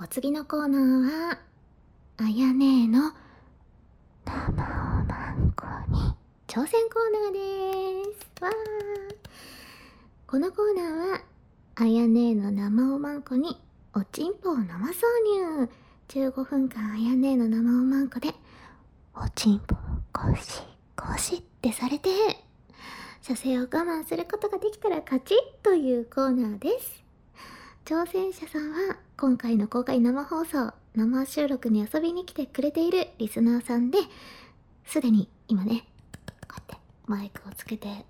お次のコーナーは、あやねの生おまんこに挑戦コーナーです。わー。このコーナーは、あやねの生おまんこにおちんぽを生挿入。15分間あやねの生おまんこで、おちんぽをゴシゴシってされて、射精を我慢することができたら勝ちというコーナーです。挑戦者さんは今回の公開生放送、生収録に遊びに来てくれているリスナーさんで、すでに今ね、こうやってマイクをつけて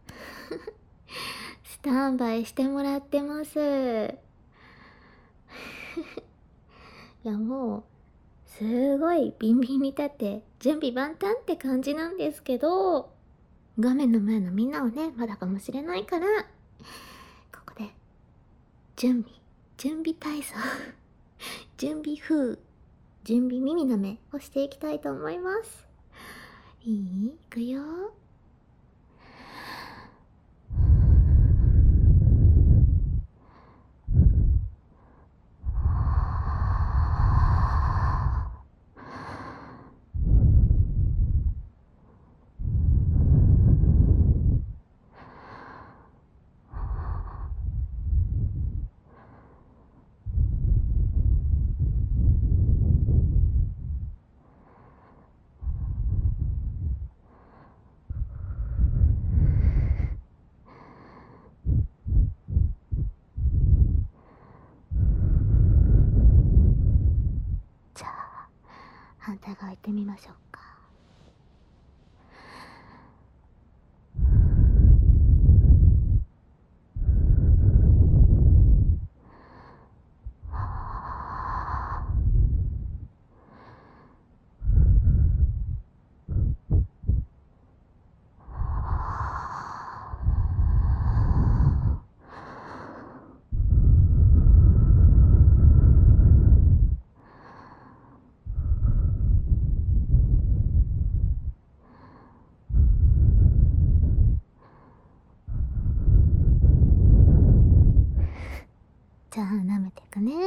スタンバイしてもらってます。いやもうすごいビンビンに立って準備万端って感じなんですけど、画面の前のみんなはねまだかもしれないから、ここで準備体操準備耳の目をしていきたいと思います。いくよ。じゃあ反対側行ってみましょうか。じゃあ舐めていくね。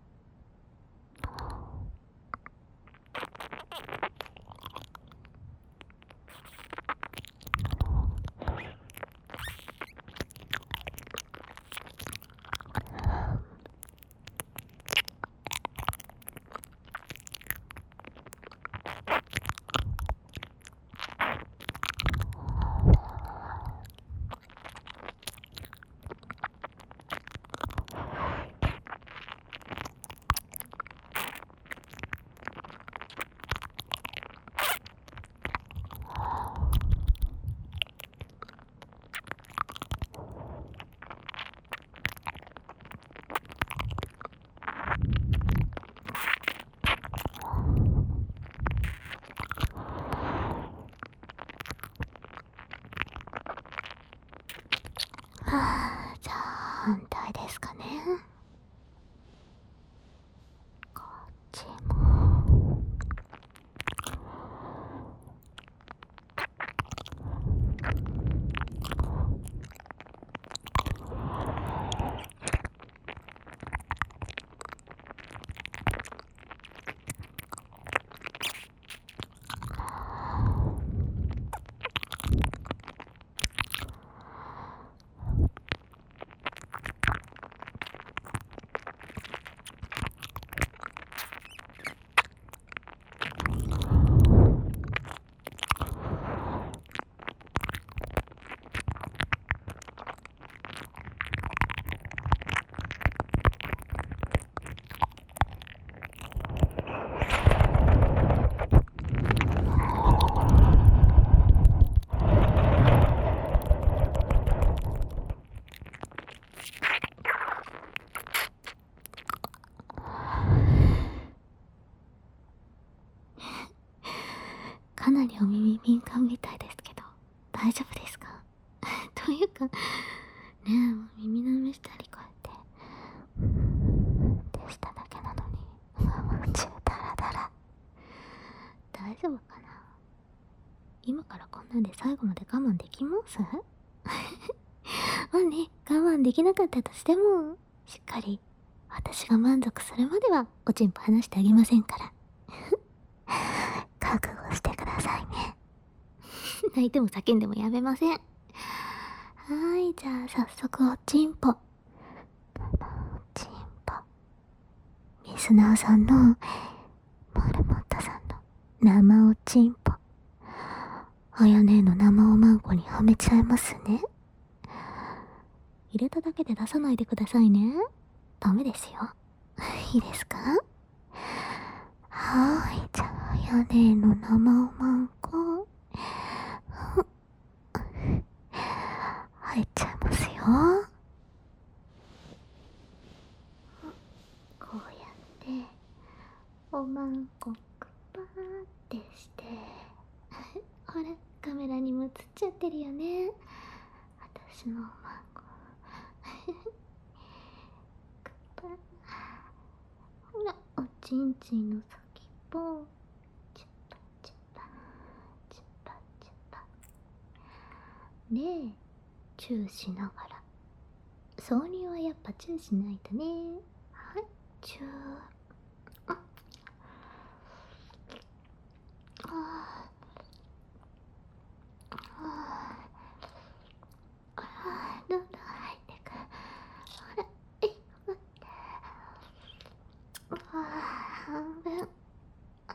じゃあ反対ですかね。こっちも。かなりお耳敏感みたいですけど大丈夫ですか？というかねえ、耳の上したりこうやってしただけなのにまんじゅうダラダラ。大丈夫かな？今からこんなんで最後まで我慢できます？まあね、我慢できなかったとしてもしっかり我私が満足するまではおちんぽ離してあげませんから。覚悟してくださいね。泣いても叫んでもやめません。はい、じゃあ早速おちんぽ。おちんぽ。リスナーさんのモルモットさんの生おちんぽ。あやねの生おまんこにはめちゃいますね。入れただけで出さないでくださいね。ダメですよ。いいですか？はーい、じゃあ、あやねの生おまんこ。入っちゃいますよ。こうやって、おまんこくぱーってして。ほら、カメラにも映っちゃってるよね。私のおまんこ。くぱー。ほら、おちんちんの先っぽ。チュッパチュッパチュッパチュッパで、チューしながら。挿入はやっぱチューしないとね。はい、チュー。どんどん入ってく。ほら、待って。半分。あ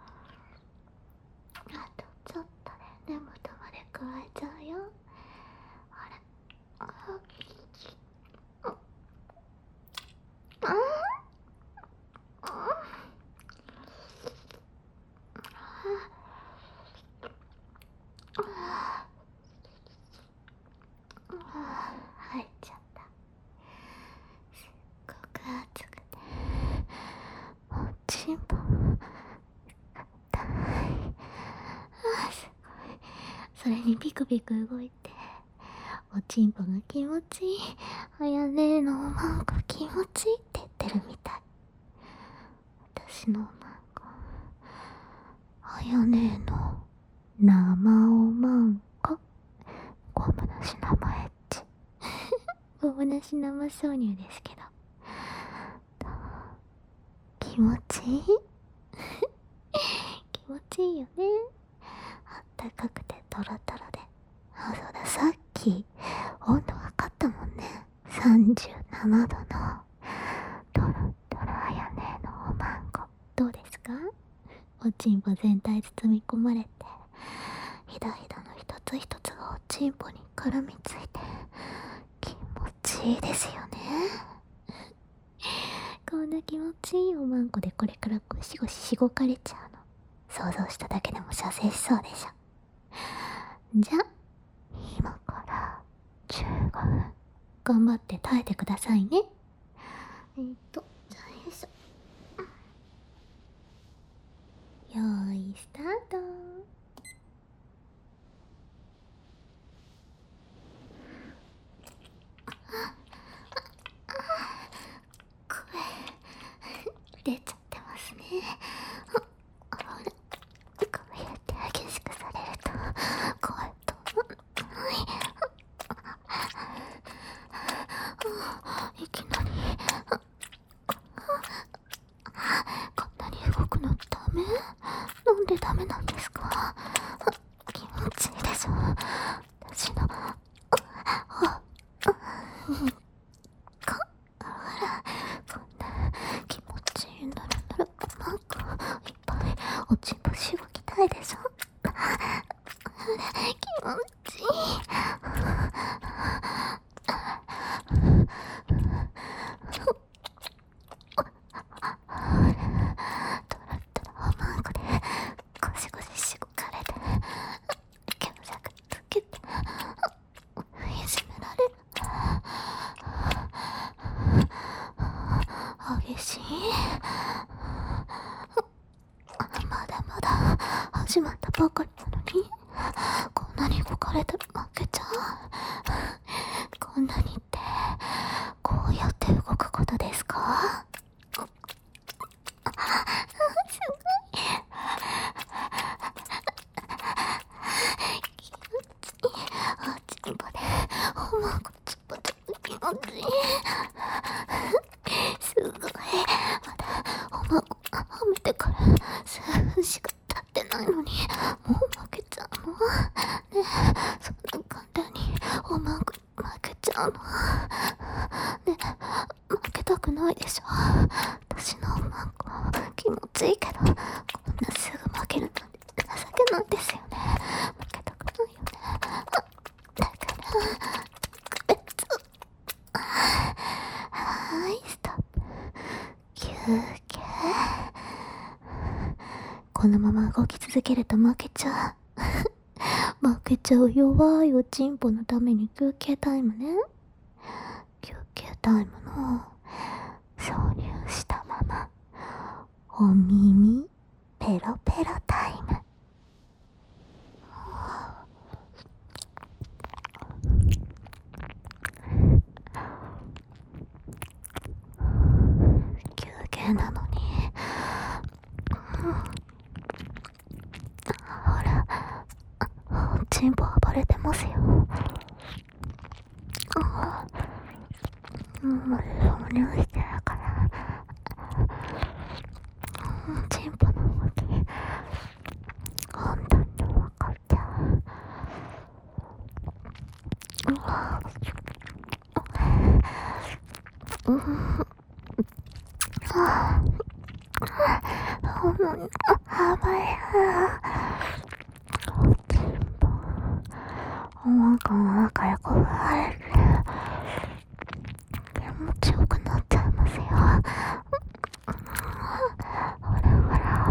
とちょっとで根元まで加えちゃうよ。ほら。入っちゃった。すっごく熱くておちんぽ痛い。すごい。それにピクピク動いておちんぽが気持ちいい。あやねのおまんこ気持ちいいって言ってるみたい。私のおまんこ、あやねの生おまんこ。ゴムなし生エッチ。ゴムなし生挿入ですけど、気持ちいい。気持ちいいよね。あったかくてトロトロで。あ、そうだ、さっき温度測ったもんね。37度のトロトロあやねのおまんこ。どうですか？おちんぽ全体包み込まれて、ひだひだの一つ一つがおちんぽに絡みついて気持ちいいですよね。こんな気持ちいいおまんこでこれからゴシゴシしごかれちゃうの想像しただけでも射精しそうでしょ。じゃあ今から15分頑張って耐えてくださいね。じゃあよいしょ。よーいスタート。出ちゃってますね。ほら、こうやって激しくされると怖いと思う。いきなりこんなに動くのダメ？なんでダメなんですか？気持ちいいでしょ私の。ほら、こんな気持ちいいぬるぬるおまんこいっぱいおちんぽしごきたいでしょ。気持ちいい。トロトロおまんこでゴシゴシしごかれて強弱つけていじめられる。激しい。まだまだ始まったばかりなのにこんなに動かれたら負けちゃう。こんなにってこうやって動くことですか？すごい。気持ちいい。あちんぽでおまんこちっぽちょっと気持ちいい。すごい。 卵はめてから数分しか経ってないのにもう負けちゃうの？ねえ、そんな簡単におまんこに負けちゃうの？ねえ、負けたくないでしょ。私のおまんこ気持ちいいけど、こんなすぐ負けるなんて情けないですよね。負けたくないよね。だからはい、ストップ。休憩。このまま動き続けると負けちゃう。負けちゃう弱いおちんぽのために休憩タイムね。休憩タイムの挿入したままお耳ペロペロタイム。休憩なのに、ほら、おちんぽ暴れてますよ。挿入してるからおちんぽの動き簡単に分かっちゃう。ほんのに暴れる。おちんぽおまんこの中へこがれる。気持ちよくなっちゃいますよ。ほらほら、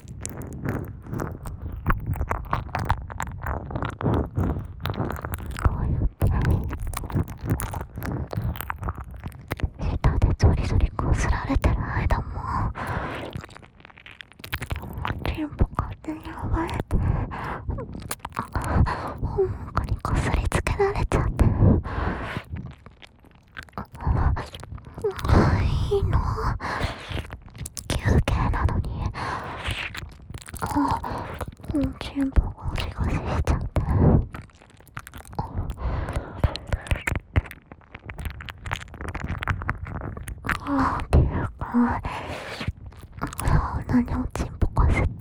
こうやって下でゾリゾリこすられてる間もちんぽ勝手に暴れておまんこにこすりつけられちゃってる。いいの？休憩なのにちんぽがゴシゴシしちゃって、っていうか、そんなにおちんぽこすって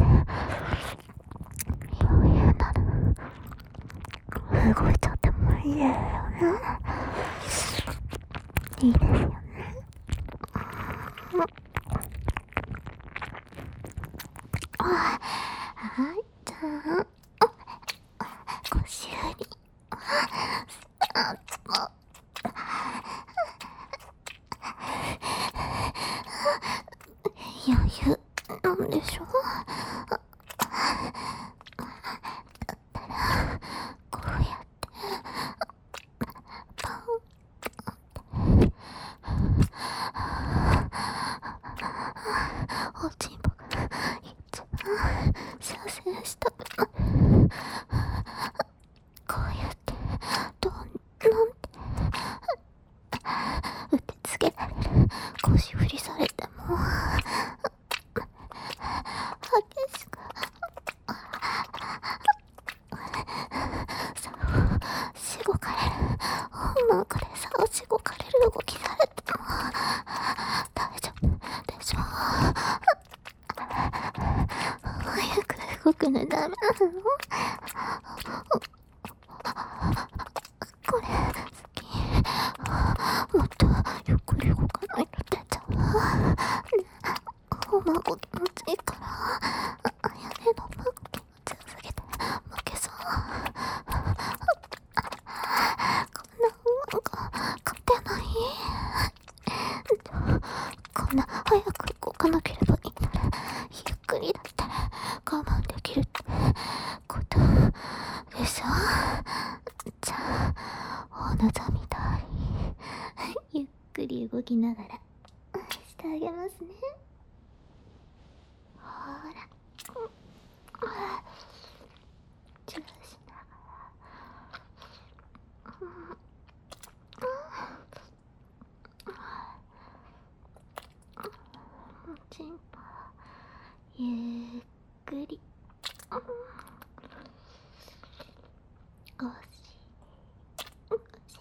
余裕なら動いちゃってもいいよね。いいですよね。はい、じゃあご修理余裕なんでしょ。だったらこうやってパンおちんぽが一番射精したくなる。こうやってどんどんって打てつけられる。腰振りされても激しくさあしごかれる。ほんまこれさあしごかれる動きされても大丈夫でしょ。早く動くのダメなの？これ好き。もっとゆっくり動かないと出ちゃう。ね、おまんこ気持ちいいから。あやねのおまんこ気持ちよすぎて負けそう。こんなおまんこ勝てない。こんな早く動かなければいいならゆっくりだったら我慢できるってことでしょ。じゃあお望み通りゆっくり動きながらしてあげますね。ほらチューしながらちんぽゆっくりゴシゴシ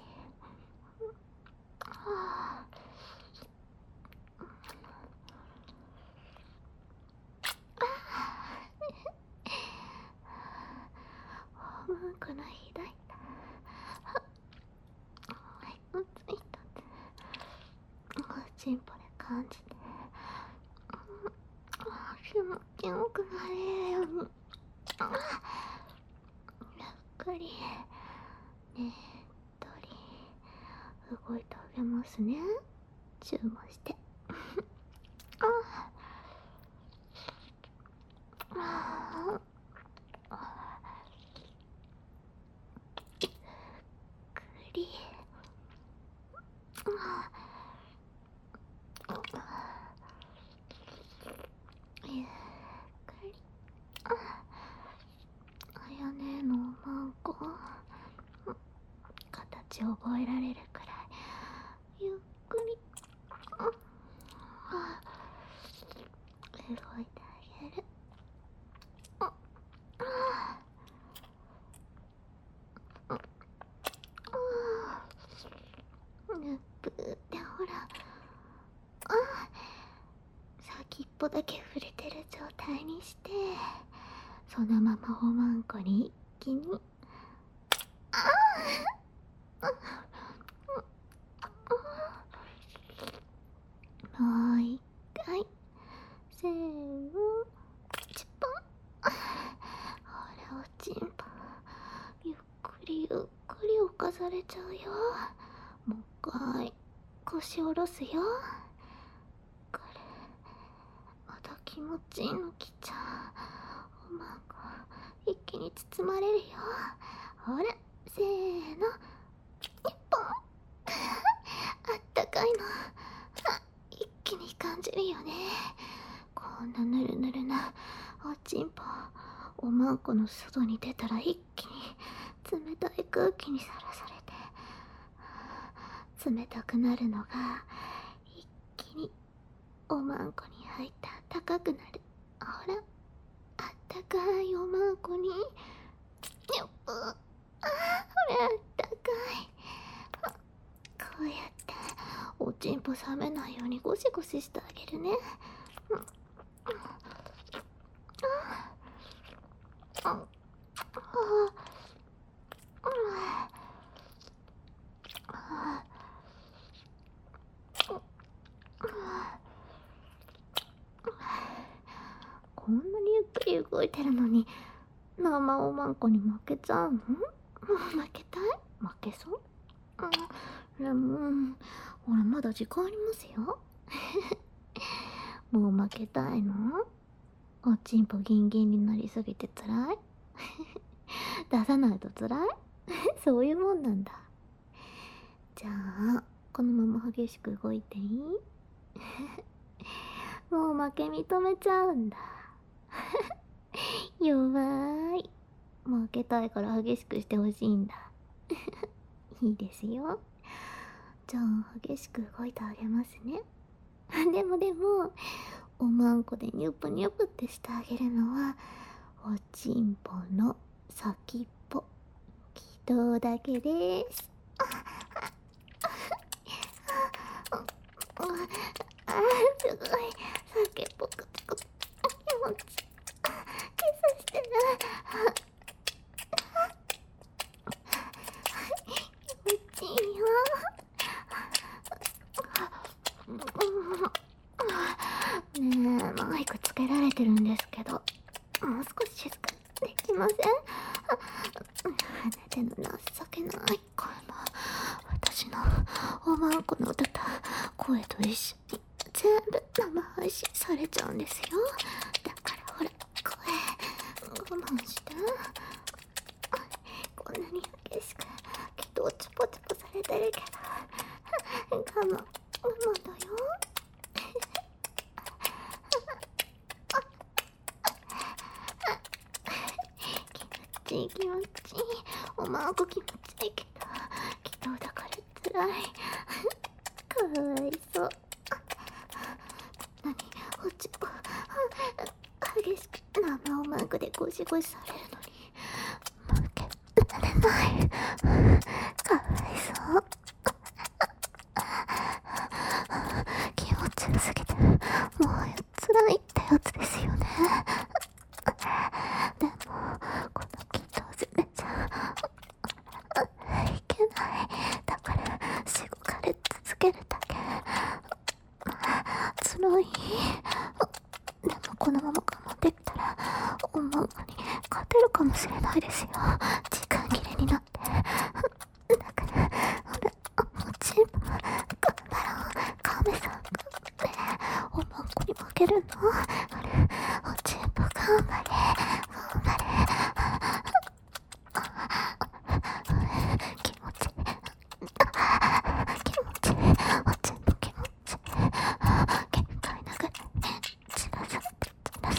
くの左だ。はい、一つおちんぽで感じて、気持ちよくなれるようにゆっくりねっとり動いてあげますね。注文してゆっくりゆっくりあやねのおまんこ形覚えられるくらいゆっくり動いてあげる。ぬぷってほら、先っぽだけ触れてる状態にして、そのままおまんこに一気にもう一回せーのチッポン。ほらおちんぽゆっくりゆっくり犯されちゃうよ。もう一回腰下ろすよ。これまた気持ちいいのきちゃう。おまんこ一気に包まれるよ。ほらせーの一本あったかいの一気に感じるよね。こんなぬるぬるなおちんぽおまんこの外に出たら一気に冷たい空気にさらされて、冷たくなるのが一気におまんこに入ってあったかくなる。ほらあったかいおまんこによっほらあったかい。こうやっておちんぽ冷めないようにゴシゴシしてあげるね。こんなにゆっくり動いてるのに生おまんこに負けちゃうの？負けたい？負けそう？でもほらまだ時間ありますよ。もう負けたいの？おちんぽギンギンになりすぎてつらい？出さないとつらい？そういうもんなんだ。じゃあこのまま激しく動いていい？もう負け認めちゃうんだ。弱い。負けたいから激しくしてほしいんだ。いいですよ。じゃあ激しく動いてあげますね。でもおまんこでニュプニュプってしてあげるのはおちんぽの先っぽ気道だけです。すごい先っぽくつく気持ちキスしてる。気持ちいいよ。ねえマイクつけられてるんですけどもう少し静かにできません？あなたの情けない声も私のおまんこの歌った声と一緒に全部生配信されちゃうんですよ。だからほら声我慢して。こんなに激しく気道チポチポされてるけど我慢だよ。気持ちいいおまんこ気持ちいいけど気道だからつらい。かわいそう。何おちんぽ激しく生おまんこでゴシゴシされるのに負けられない。かわいそう。気持ちよすぎてもう辛いってやつですよね。でもこの気道全然でもこのまま我慢できたらおまんこに勝てるかもしれないですよ。時間切れになって。だから俺おちんぽ頑張ろう。カメさんおまんこに負けるの？あれおちんぽ頑張れ頑張れ。気持ちいいおちんぽ気持ちいい。限界なくらい散らされて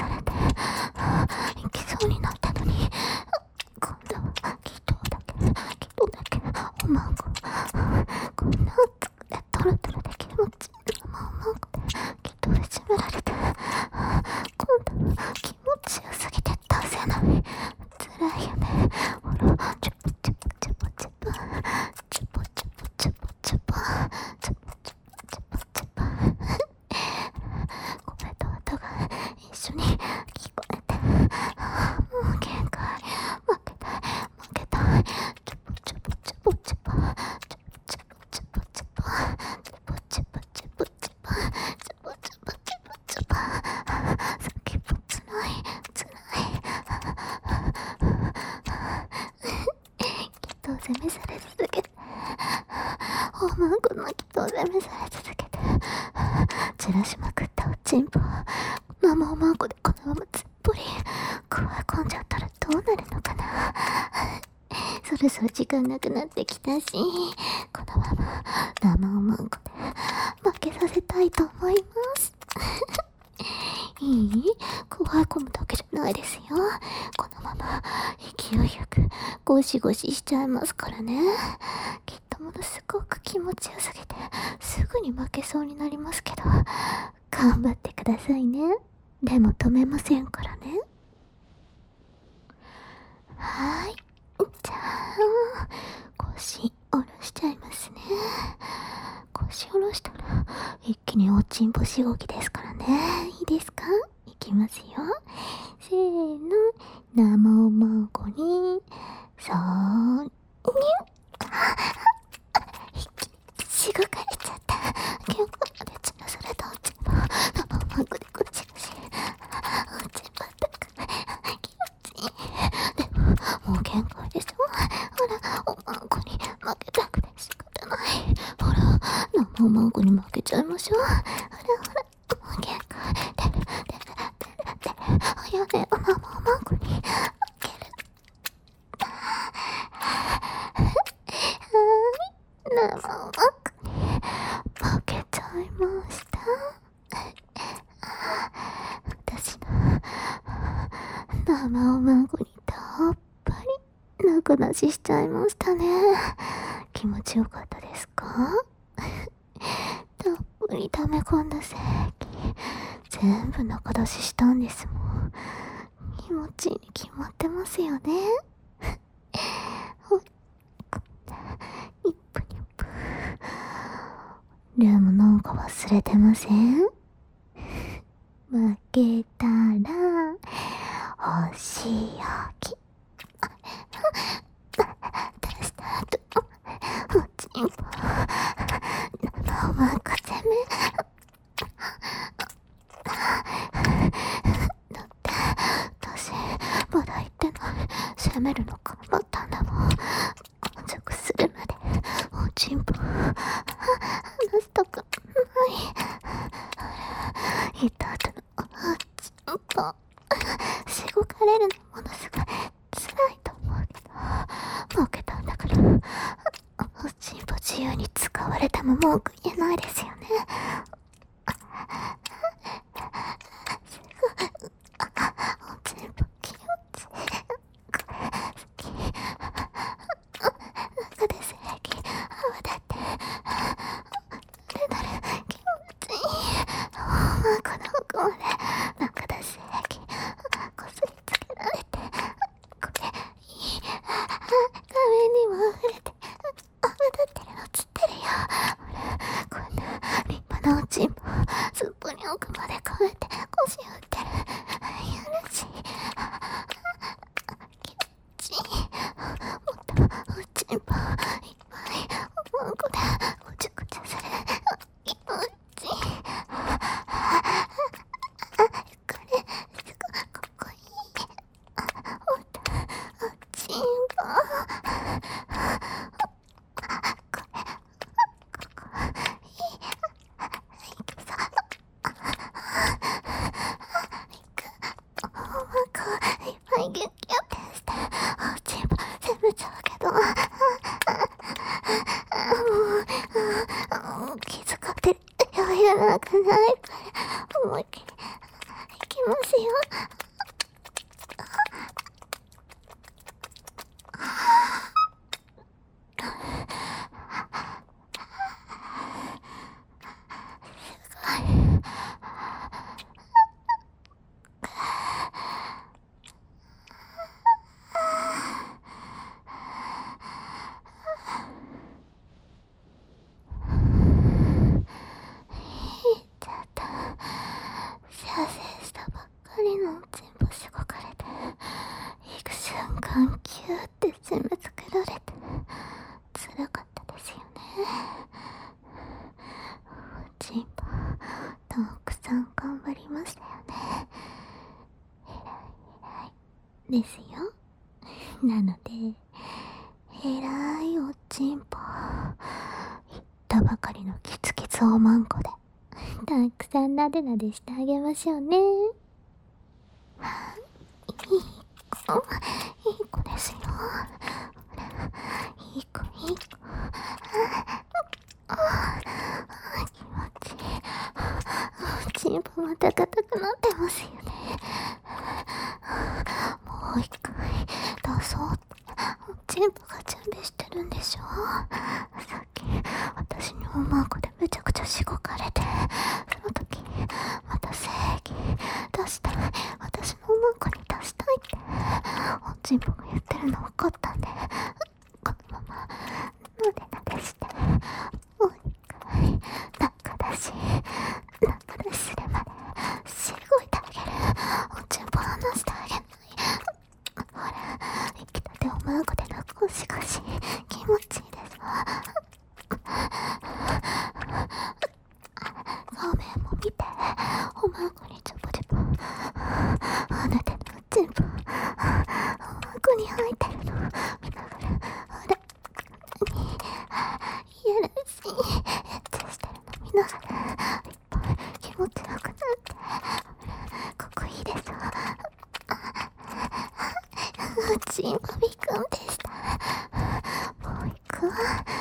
行きそうになったのに、今度は祈祷だけおまんここんな熱くてトロトロで気持ちいいおまんこで祈祷で締められて、今度は気持ちよすぎて出せない。辛いよね。ほらチュポチュポチュポチュポチュポチュポチュポチュポチュポチュポチュポチュポ声と音が一緒に聞こえて、もう限界。負けたい。チュポチュポチュポチュポチュポチュポチュポチュポチュポチュポチュポチュポチュポチュポチュポ。先もつらいきっと攻めされ続けて、おまんこのきっと攻めされ続けて、散らしまくったおちんぽ生おまんこでこのままつっぽり加え込んじゃったらどうなるのかな。そろそろ時間なくなってきたし、このまま生おまんこで負けさせたいと思いますいい？加え込むだけじゃないですよ。このまま勢いよくゴシゴシしちゃいますからね。きっとものすごく気持ちよすぎてすぐに負けそうになりますけど、頑張ってくださいね。でも止めませんからね。はい、じゃあ腰下ろしちゃいますね。腰下ろしたら一気におちんぽしごきですからね。いいですか？いきますよ。せーの、生おまんこにそうに一気にしごかれちゃった。結構まで散らされたおちんぽ生おまんこでゴシゴシ。おちんぽだから気持ちいい。でももう限界でしょ。ほらおまんこに負けたくて仕方ない。ほら生おまんこに負けちゃいましょう。ほらもう限界。やべえ、生おまんこに負ける。生おまんこに負けちゃいました。私の生おまんこにたっぷり中出ししちゃいましたね。気持ちよかったですか？たっぷり溜め込んだ精液全部中出ししたんですもん。気持ちいいに決まってますよね。ほっこニップニップ。でもなんか忘れてません？負けたらお仕置き。出した後おちんぽ生おまんこ攻め。だって私まだ言ってない。攻めるの頑張ったんだもん。満足するまでおちんぽ離したくない。言った後のおちんぽしごかれるのものすごい辛いと思うけど、負けたんだからおちんぽ自由に使われても文句言えないですよね。おちんぽ気持ちいい。これ好き。中で精液泡立ってなる気持ちいい。この奥まで中で精液こすりつけられて、これいい。画面にも溢れて泡立ってるのつってるよ。ほらこんな立派なおちんぽすっぽりますよ。射精したばっかりのチンポしごかれて、行く瞬間キューって締め付けられて辛かったですよね。チンポたくさん頑張りましたよね。えらいですよ。なのでえらいおちんぽ言ったばかりのキツキツおまんこでたくさんなでなでしてあげましょうね。いい子ですよ。いい子いい子。気持ちいい。チンポまた硬くなってますよね。もう一回出そうってチンポが準備してるんでしょ。さっき私におまんこでめちゃくちゃしごかれて、その時また精液出したい、私のおまんこに出したいっておちんぽが言ってるの分かったんで、このままなでなでしてもう一回中出しするまでしごいてあげる。おちんぽ離してあげない。ほら、生きたておまんこでのゴシゴシ気持ちいいですわ。画面も見て、おまんこにちょぽちょぽあなたのおちんぽおまんこに入ってるの見ながら、ほらいやらしいエッチしてるの見ながらいっぱい気持ちよくなって、ここいいですわ。チンポビくんでした。もう行くわ。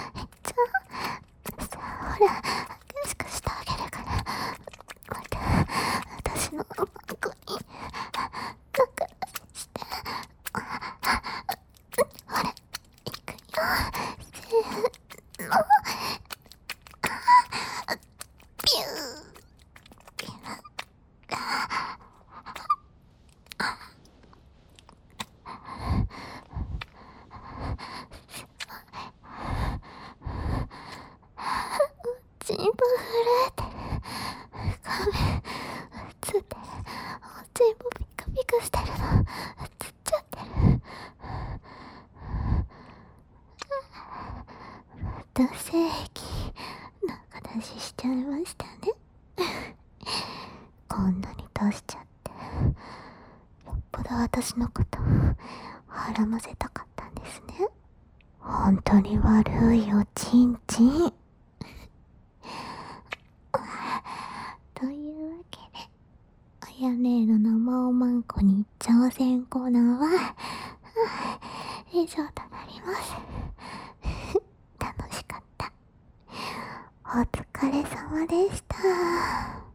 さあほらしくしてあげるから、また私のおまんこに中出しして、ほら行くよ。せーの、ピュー。チンポ震えてる。画面映ってる。おちんぽピカピカしてるの映っちゃってる。また精液中出ししちゃいましたね。こんなに出しちゃって、よっぽど私のことはらませたかったんですね。本当に悪いおちんちん。というわけで、あやねーの生おまんこに挑戦コーナーは以上となります。楽しかった。お疲れ様でした。